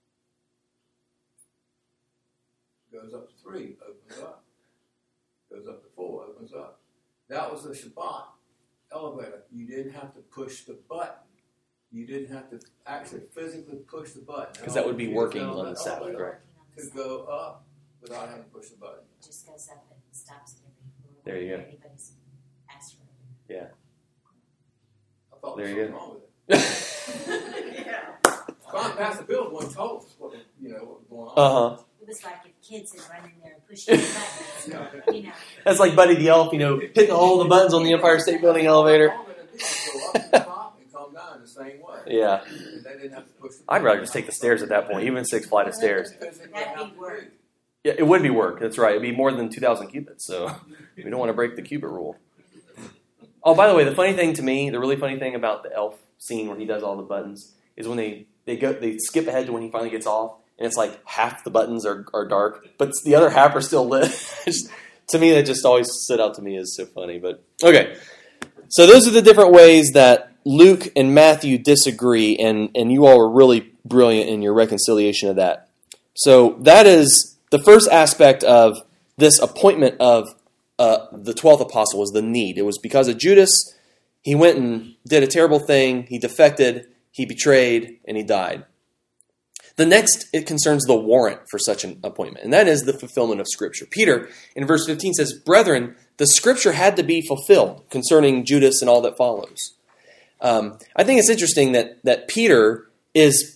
[SPEAKER 8] Goes up to 3, opens up. Goes up to 4, opens up. That was the Shabbat elevator. You didn't have to push the button. You didn't have to actually physically push the button.
[SPEAKER 1] Because that would be working on the Sabbath, right?
[SPEAKER 8] To go up without having to push the button.
[SPEAKER 4] It just goes up and stops at every floor.
[SPEAKER 1] There you go.
[SPEAKER 4] Anybody's asked for it.
[SPEAKER 1] Yeah.
[SPEAKER 8] I thought
[SPEAKER 1] There
[SPEAKER 8] there
[SPEAKER 1] you
[SPEAKER 8] was
[SPEAKER 1] go.
[SPEAKER 8] something wrong with it.
[SPEAKER 7] Yeah.
[SPEAKER 8] Pastor Bill wasn't told us what was going on.
[SPEAKER 4] It was like if kids had run in there and pushed the buttons.
[SPEAKER 1] That's like Buddy the Elf, hitting all the buttons on the Empire State Building elevator.
[SPEAKER 8] Go up and top and come down the same way.
[SPEAKER 1] Yeah.
[SPEAKER 8] And they didn't have to push the
[SPEAKER 1] I'd rather just take the stairs at that point, even 6 flight of stairs.
[SPEAKER 8] Physically
[SPEAKER 4] That'd
[SPEAKER 8] have
[SPEAKER 4] be
[SPEAKER 8] to
[SPEAKER 4] work.
[SPEAKER 8] move.
[SPEAKER 1] Yeah, it would be work. That's right. It'd be more than 2,000 cubits, so we don't want to break the cubit rule. Oh, by the way, the really funny thing about the elf scene where he does all the buttons is when they skip ahead to when he finally gets off, and it's like half the buttons are dark, but the other half are still lit. To me, that just always stood out to me as so funny. But okay, so those are the different ways that Luke and Matthew disagree, and you all were really brilliant in your reconciliation of that. So that is the first aspect of this appointment of the 12th apostle was the need. It was because of Judas. He went and did a terrible thing. He defected, he betrayed, and he died. The next, it concerns the warrant for such an appointment, and that is the fulfillment of Scripture. Peter, in verse 15, says, "Brethren, the Scripture had to be fulfilled concerning Judas and all that follows." I think it's interesting that Peter is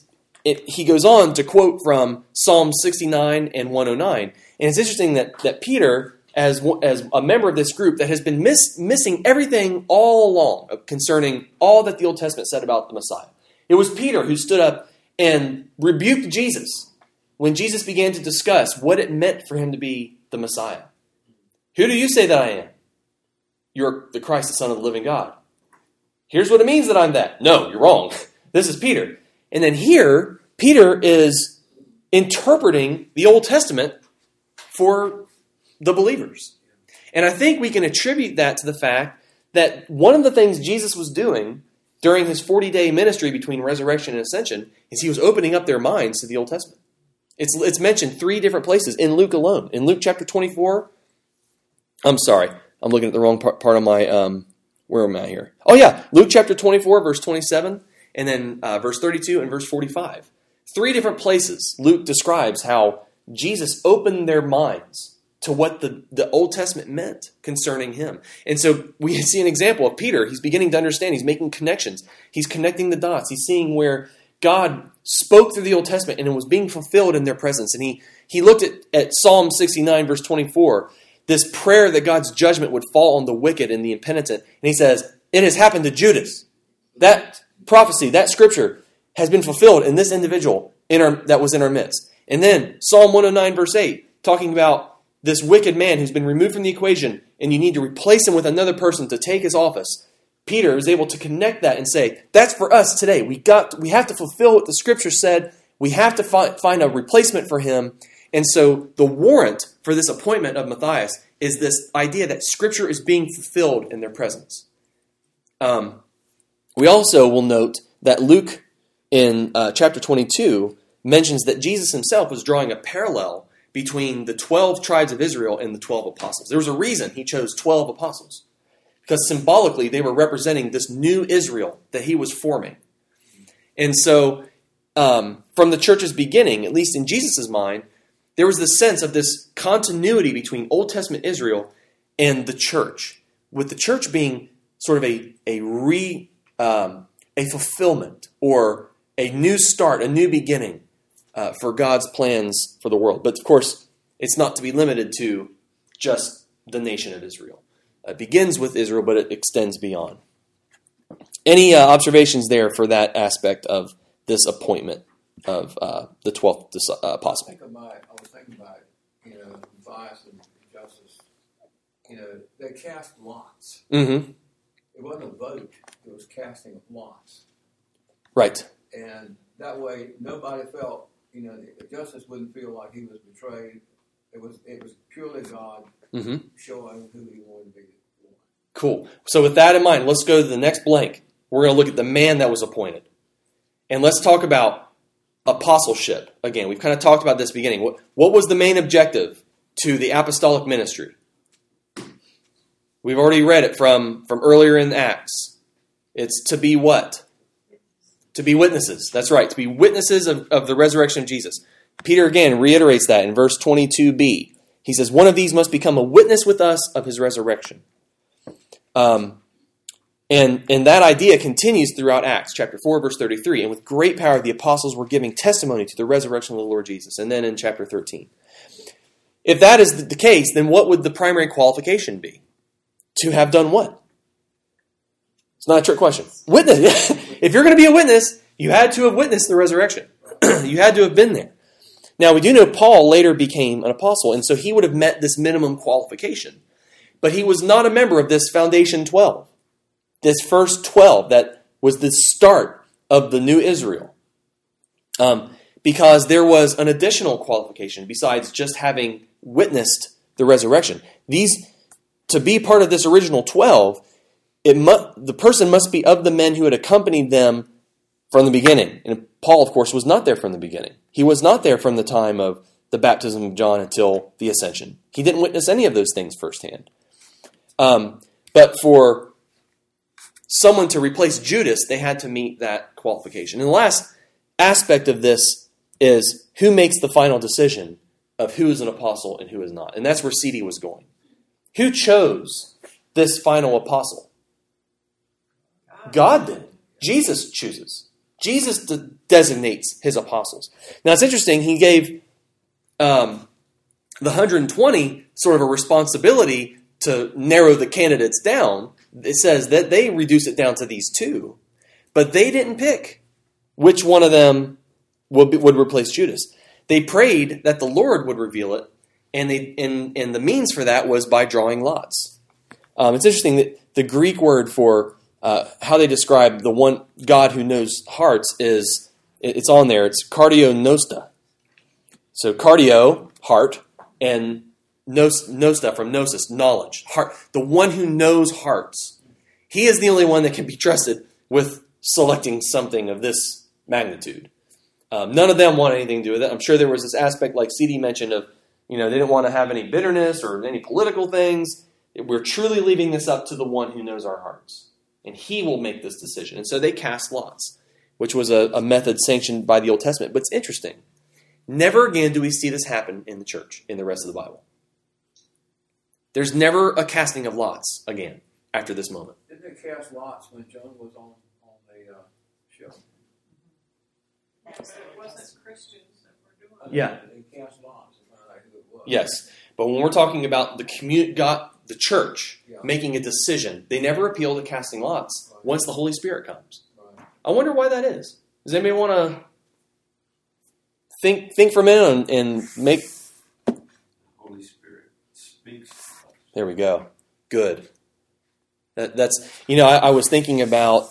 [SPEAKER 1] he goes on to quote from Psalm 69 and 109. And it's interesting that Peter, as a member of this group that has been missing everything all along concerning all that the Old Testament said about the Messiah. It was Peter who stood up and rebuked Jesus when Jesus began to discuss what it meant for him to be the Messiah. Who do you say that I am? You're the Christ, the Son of the living God. Here's what it means that I'm that. No, you're wrong. This is Peter. And then here, Peter is interpreting the Old Testament for the believers. And I think we can attribute that to the fact that one of the things Jesus was doing during his 40-day ministry between resurrection and ascension is he was opening up their minds to the Old Testament. It's mentioned 3 different places in Luke alone. In Luke chapter 24, I'm sorry, I'm looking at the wrong part of my, where am I here? Oh yeah, Luke chapter 24, verse 27, and then verse 32 and verse 45. 3 different places Luke describes how Jesus opened their minds to what the Old Testament meant concerning him. And so we see an example of Peter. He's beginning to understand. He's making connections. He's connecting the dots. He's seeing where God spoke through the Old Testament and it was being fulfilled in their presence. And he looked at Psalm 69, verse 24, this prayer that God's judgment would fall on the wicked and the impenitent. And he says, it has happened to Judas. That prophecy, that scripture has been fulfilled in this individual that was in our midst. And then Psalm 109, verse 8, talking about this wicked man who's been removed from the equation, and you need to replace him with another person to take his office. Peter is able to connect that and say, that's for us today. We have to fulfill what the Scripture said. We have to find a replacement for him. And so the warrant for this appointment of Matthias is this idea that Scripture is being fulfilled in their presence. We also will note that Luke in chapter 22 mentions that Jesus himself was drawing a parallel between the 12 tribes of Israel and the 12 apostles. There was a reason he chose 12 apostles, because symbolically they were representing this new Israel that he was forming. And so from the church's beginning, at least in Jesus' mind, there was this sense of this continuity between Old Testament Israel and the church, with the church being sort of a fulfillment or a new start, a new beginning for God's plans for the world. But of course, it's not to be limited to just the nation of Israel. It begins with Israel, but it extends beyond. Any observations there for that aspect of this appointment of the 12th apostle?
[SPEAKER 8] I was thinking about Matthias and Justus. They cast lots.
[SPEAKER 1] Mm-hmm.
[SPEAKER 8] It wasn't a vote; it was casting of lots.
[SPEAKER 1] Right.
[SPEAKER 8] And that way, nobody felt. Justus wouldn't feel like he was betrayed. It was purely God showing who he wanted to be.
[SPEAKER 1] Cool. So with that in mind, let's go to the next blank. We're going to look at the man that was appointed. And let's talk about apostleship. Again, we've kind of talked about this beginning. What was the main objective to the apostolic ministry? We've already read it from earlier in Acts. It's to be what? To be witnesses. That's right. To be witnesses of the resurrection of Jesus. Peter again reiterates that in verse 22b. He says, one of these must become a witness with us of his resurrection. And that idea continues throughout Acts chapter 4, verse 33. And with great power, the apostles were giving testimony to the resurrection of the Lord Jesus. And then in chapter 13. If that is the case, then what would the primary qualification be? To have done what? It's not a trick question. Witness. If you're going to be a witness, you had to have witnessed the resurrection. You had to have been there. Now, we do know Paul later became an apostle, and so he would have met this minimum qualification. But he was not a member of this foundation 12. This first 12 that was the start of the new Israel. Because there was an additional qualification besides just having witnessed the resurrection. To be part of this original 12, the person must be of the men who had accompanied them from the beginning. And Paul, of course, was not there from the beginning. He was not there from the time of the baptism of John until the ascension. He didn't witness any of those things firsthand. But for someone to replace Judas, they had to meet that qualification. And the last aspect of this is who makes the final decision of who is an apostle and who is not. And that's where C.D. was going. Who chose this final apostle? God did. Jesus chooses. Jesus designates his apostles. Now, it's interesting. He gave the 120 sort of a responsibility to narrow the candidates down. It says that they reduce it down to these two. But they didn't pick which one of them would replace Judas. They prayed that the Lord would reveal it, and the means for that was by drawing lots. It's interesting that the Greek word for how they describe the one God who knows hearts it's on there. It's cardiognosta. So cardio, heart, and gnosta from gnosis, knowledge, heart. The one who knows hearts. He is the only one that can be trusted with selecting something of this magnitude. None of them want anything to do with it. I'm sure there was this aspect, like C.D. mentioned, of they didn't want to have any bitterness or any political things. We're truly leaving this up to the one who knows our hearts, and he will make this decision. And so they cast lots, which was a method sanctioned by the Old Testament. But it's interesting. Never again do we see this happen in the church in the rest of the Bible. There's never a casting of lots again after this moment.
[SPEAKER 8] Didn't they cast lots when John was on the ship?
[SPEAKER 7] So it wasn't Christians that were doing it.
[SPEAKER 1] Yeah.
[SPEAKER 8] They cast lots to find out who it was.
[SPEAKER 1] Yes, but when we're talking about the church making a decision, they never appeal to casting lots once the Holy Spirit comes.
[SPEAKER 8] Right.
[SPEAKER 1] I wonder why that is. Does anybody want to think for a minute and make...
[SPEAKER 3] Holy Spirit speaks.
[SPEAKER 1] There we go. Good. That's I was thinking about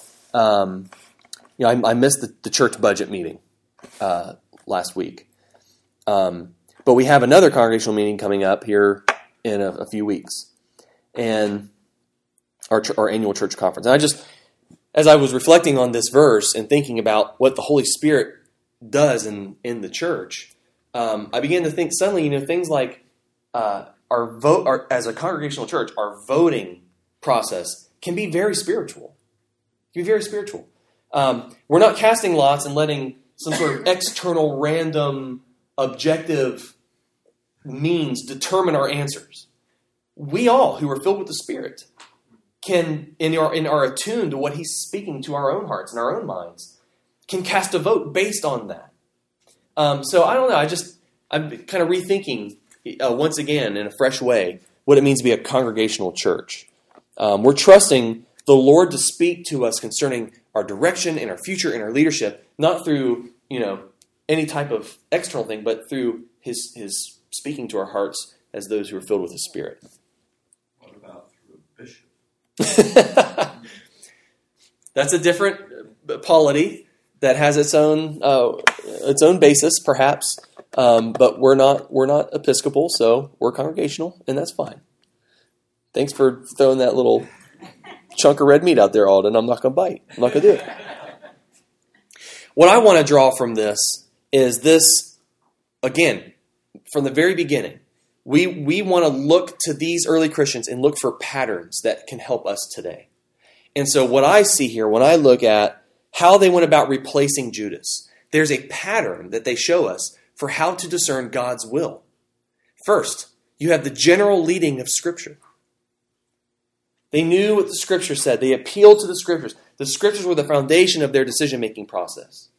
[SPEAKER 1] I missed the church budget meeting last week, but we have another congregational meeting coming up here in a few weeks, and our annual church conference. And as I was reflecting on this verse and thinking about what the Holy Spirit does in the church, I began to think suddenly, things like our vote, as a congregational church, our voting process can be very spiritual. It can be very spiritual. We're not casting lots and letting some sort of external, random, objective means determine our answers. We all, who are filled with the Spirit, can, are attuned to what He's speaking to our own hearts and our own minds, can cast a vote based on that. So I don't know. I'm kind of rethinking once again in a fresh way what it means to be a congregational church. We're trusting the Lord to speak to us concerning our direction and our future and our leadership, not through any type of external thing, but through His speaking to our hearts as those who are filled with the Spirit.
[SPEAKER 3] What about through a bishop?
[SPEAKER 1] That's a different polity that has its own basis, perhaps. But we're not Episcopal, so we're congregational, and that's fine. Thanks for throwing that little chunk of red meat out there, Alden. I'm not going to bite. I'm not going to do it. What I want to draw from this is this, again, from the very beginning. We want to look to these early Christians and look for patterns that can help us today. And so what I see here, when I look at how they went about replacing Judas, there's a pattern that they show us for how to discern God's will. First, you have the general leading of Scripture. They knew what the Scripture said. They appealed to the Scriptures. The Scriptures were the foundation of their decision-making process.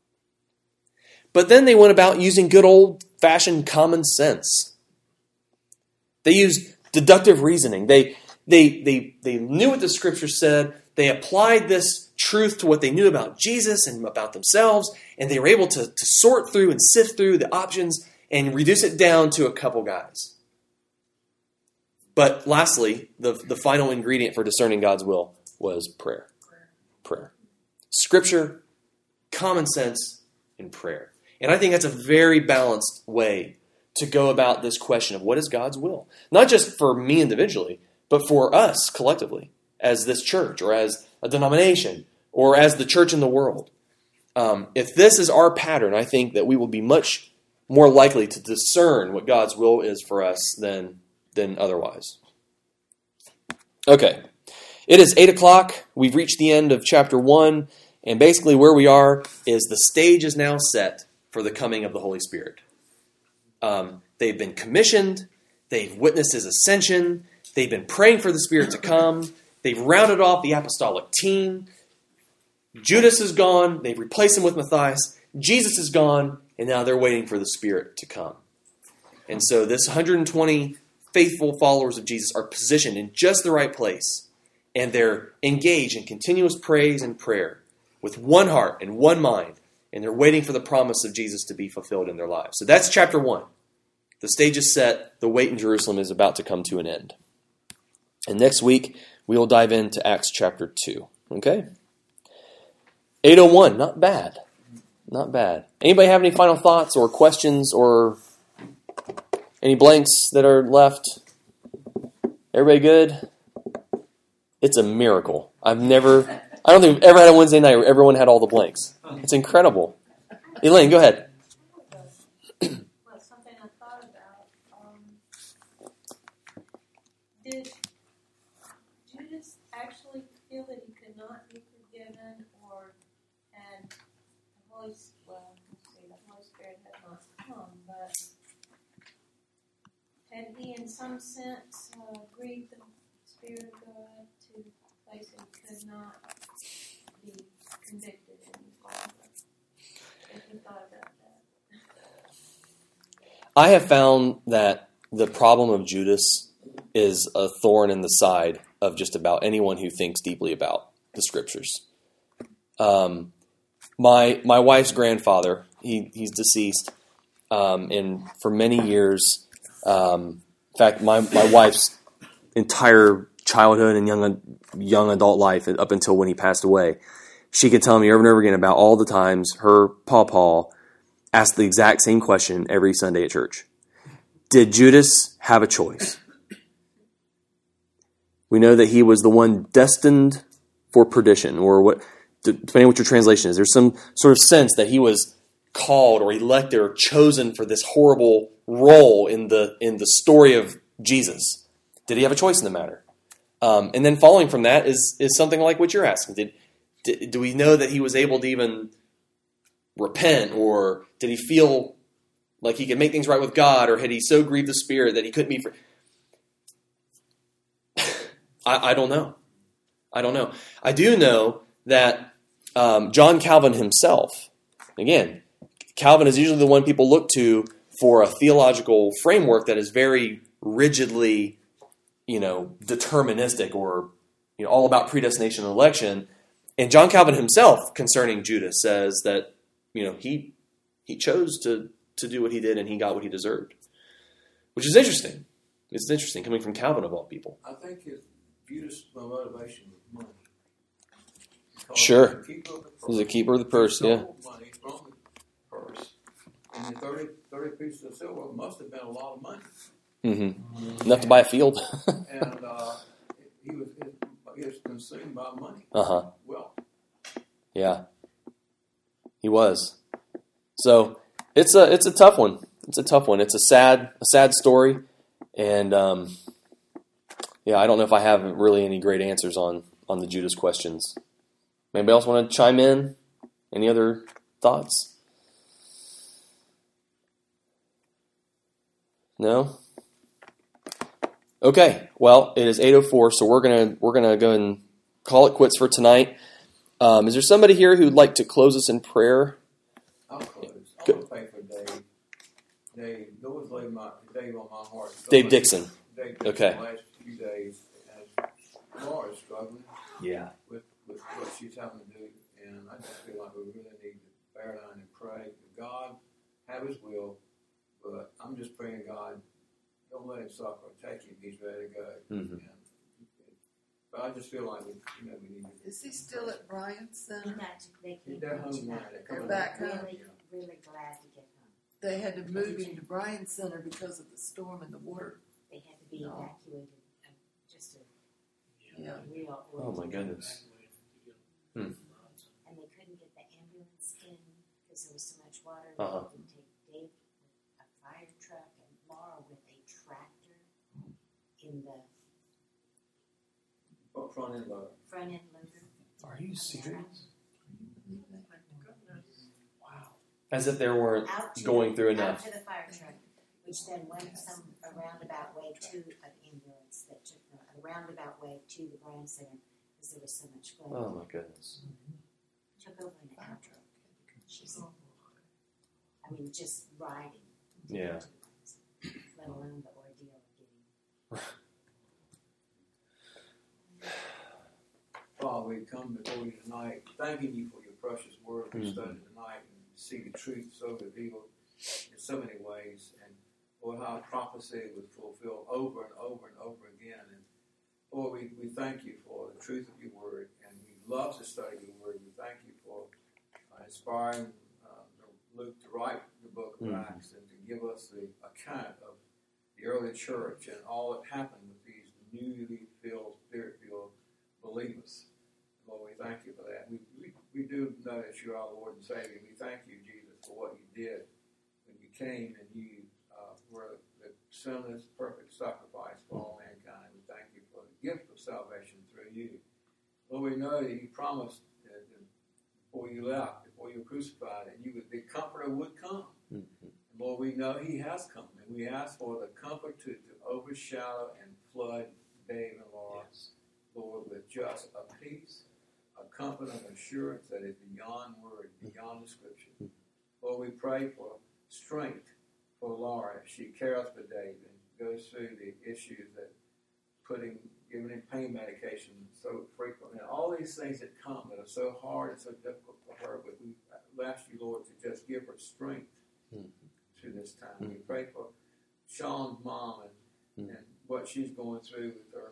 [SPEAKER 1] But then they went about using good old-fashioned common sense. They used deductive reasoning. They knew what the Scripture said. They applied this truth to what they knew about Jesus and about themselves, and they were able to sort through and sift through the options and reduce it down to a couple guys. But lastly, the final ingredient for discerning God's will was prayer. Prayer. Scripture, common sense, and prayer. And I think that's a very balanced way to go about this question of what is God's will. Not just for me individually, but for us collectively as this church or as a denomination or as the church in the world. If this is our pattern, I think that we will be much more likely to discern what God's will is for us than otherwise. Okay, it is 8 o'clock. We've reached the end of chapter 1, and basically where we are is the stage is now set for the coming of the Holy Spirit. They've been commissioned. They've witnessed His ascension. They've been praying for the Spirit to come. They've rounded off the apostolic team. Judas is gone. They've replaced him with Matthias. Jesus is gone. And now they're waiting for the Spirit to come. And so this 120 faithful followers of Jesus are positioned in just the right place. And they're engaged in continuous praise and prayer with one heart and one mind. And they're waiting for the promise of Jesus to be fulfilled in their lives. So that's chapter 1. The stage is set. The wait in Jerusalem is about to come to an end. And next week, we will dive into Acts chapter 2. Okay? 8:01, not bad. Not bad. Anybody have any final thoughts or questions or any blanks that are left? Everybody good? It's a miracle. I don't think we've ever had a Wednesday night where everyone had all the blanks. It's incredible. Elaine, go ahead.
[SPEAKER 2] Well, something I thought about. Did Judas actually feel that he could not be forgiven, and the Holy Spirit had not come, but had he in some sense grieved the Spirit of God to the place that he could not be convicted any longer? If you thought about that.
[SPEAKER 1] I have found that the problem of Judas is a thorn in the side of just about anyone who thinks deeply about the Scriptures. My wife's grandfather, he's deceased, and for many years, in fact, my wife's entire childhood and young adult life up until when he passed away, she could tell me over and over again about all the times her pawpaw asked the exact same question every Sunday at church. Did Judas have a choice? We know that he was the one destined for perdition, or what, depending on what your translation is. There's some sort of sense that he was called or elected or chosen for this horrible role in the story of Jesus. Did he have a choice in the matter? And then following from that is something like what you're asking. Do we know that he was able to even repent, or did he feel like he could make things right with God, or had he so grieved the Spirit that he couldn't be free? I don't know. I do know that John Calvin himself, again, Calvin is usually the one people look to for a theological framework that is very rigidly, deterministic, or all about predestination and election. And John Calvin himself, concerning Judas, says that he chose to do what he did, and he got what he deserved, which is interesting. It's interesting coming from Calvin of all people.
[SPEAKER 8] I think Judas' motivation was money.
[SPEAKER 1] Sure. He's a keeper of the purse, yeah.
[SPEAKER 8] Money from the purse. And the 30 pieces of silver must have been a lot of money.
[SPEAKER 1] Mm-hmm. Enough to buy a field.
[SPEAKER 8] And he was consumed by money.
[SPEAKER 1] Uh-huh.
[SPEAKER 8] Well.
[SPEAKER 1] Yeah. He was. So it's a tough one. It's a tough one. It's a sad story. And I don't know if I have really any great answers on the Judas questions. Anybody else want to chime in? Any other thoughts? No? Okay. Well, it is 8:04, so we're gonna go and call it quits for tonight. Is there somebody here who'd like to close us in prayer?
[SPEAKER 8] I'll close. I want to pray for Dave. Dave, Lord's laid Dave on my heart.
[SPEAKER 1] Dave Dixon.
[SPEAKER 8] Dave Dixon.
[SPEAKER 1] Okay.
[SPEAKER 8] The last few days, as Laura is struggling.
[SPEAKER 1] Yeah.
[SPEAKER 8] With what she's having to do, and I just feel like we really need to bear down and pray that God have His will. But I'm just praying, God, don't let him suffer. Take him. He's ready to go.
[SPEAKER 1] Mm-hmm.
[SPEAKER 8] But I just feel like we need to.
[SPEAKER 5] Is he still at Bryan Center?
[SPEAKER 8] They're home now.
[SPEAKER 5] They're back home.
[SPEAKER 4] Really glad to get home.
[SPEAKER 5] They had to move him to Bryan Center because of the storm and the water.
[SPEAKER 4] They had to be evacuated. Just a real.
[SPEAKER 1] Oh my goodness.
[SPEAKER 4] And they couldn't get the ambulance in because there was so much water. They
[SPEAKER 1] Uh-huh.
[SPEAKER 4] had to take Dave with a fire truck and Laura with a tractor in the
[SPEAKER 8] Front end loader.
[SPEAKER 1] Are you serious? Wow. As if there weren't going through enough.
[SPEAKER 4] Out to the fire truck, which then went a roundabout way to an ambulance that took a roundabout way to the Bryan Center because there was so much flooding.
[SPEAKER 1] Oh my goodness.
[SPEAKER 4] took over an hour. She's, I mean, just riding.
[SPEAKER 1] Yeah.
[SPEAKER 4] Let alone the ordeal of getting.
[SPEAKER 8] Father, we come before you tonight, thanking you for your precious word we studied tonight and see the truth so revealed in so many ways. And Lord, how prophecy was fulfilled over and over and over again. And Lord, we thank you for the truth of your word, and we love to study your word. We thank you for inspiring Luke to write the book of Acts and to give us the account of the early church and all that happened with these newly filled, spirit-filled believers. Lord, we thank you for that. We do know that you're our Lord and Savior. We thank you, Jesus, for what you did when you came and you were the sinless, perfect sacrifice for all mankind. We thank you for the gift of salvation through you. Lord, we know that you promised that before you left, before you were crucified, that the Comforter would come. And Lord, we know he has come, and we ask for the Comfort to overshadow and flood Dave and Laura, Lord, with just a peace, a comfort and assurance that is beyond word, beyond description. Lord, we pray for strength for Laura as she cares for Dave and goes through the issues that giving him pain medication so frequently, and all these things that come that are so hard and so difficult for her. But we ask you, Lord, to just give her strength through this time. We pray for Sean's mom and what she's going through with her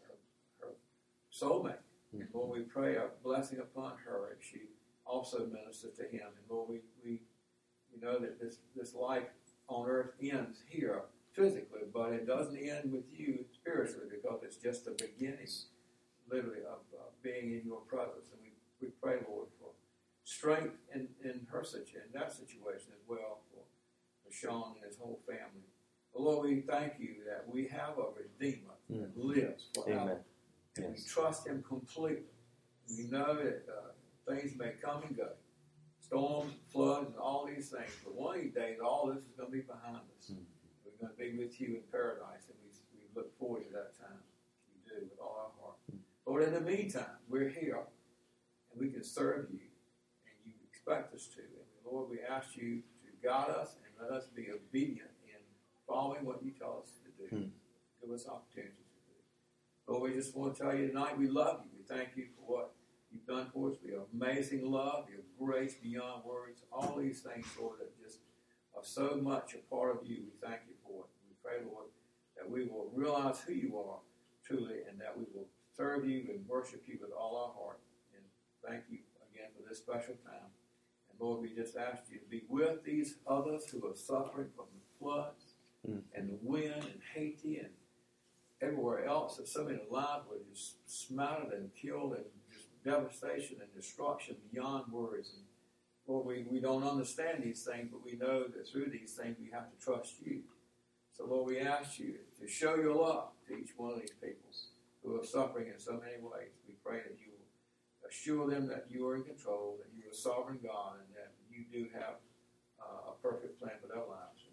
[SPEAKER 8] soulmate. And Lord, we pray a blessing upon her as she also ministers to him. And Lord, we know that this life on earth ends here physically, but it doesn't end with you spiritually, because it's just the beginning, literally, of being in your presence. And we pray, Lord, for strength in that situation as well, for Sean and his whole family. But Lord, we thank you that we have a Redeemer that lives forever.
[SPEAKER 1] Amen.
[SPEAKER 8] And we trust him completely. We know that things may come and go, storms, floods, and all these things. But one of these days, all this is going to be behind us. We're going to be with you in paradise, and we look forward to that time. We do, with all our heart. But in the meantime, we're here, and we can serve you, and you expect us to. And Lord, we ask you to guide us and let us be obedient in following what you tell us to do. Give us opportunities. Lord, we just want to tell you tonight we love you. We thank you for what you've done for us, for your amazing love, your grace beyond words, all these things, Lord, that just are so much a part of you. We thank you for it. We pray, Lord, that we will realize who you are truly, and that we will serve you and worship you with all our heart. And thank you again for this special time. And Lord, we just ask you to be with these others who are suffering from the floods and the wind and Haiti and everywhere else, that so many lives were just smattered and killed, and just devastation and destruction beyond words. And Lord, we don't understand these things, but we know that through these things we have to trust you. So Lord, we ask you to show your love to each one of these people who are suffering in so many ways. We pray that you will assure them that you are in control, that you are a sovereign God, and that you do have a perfect plan for their lives.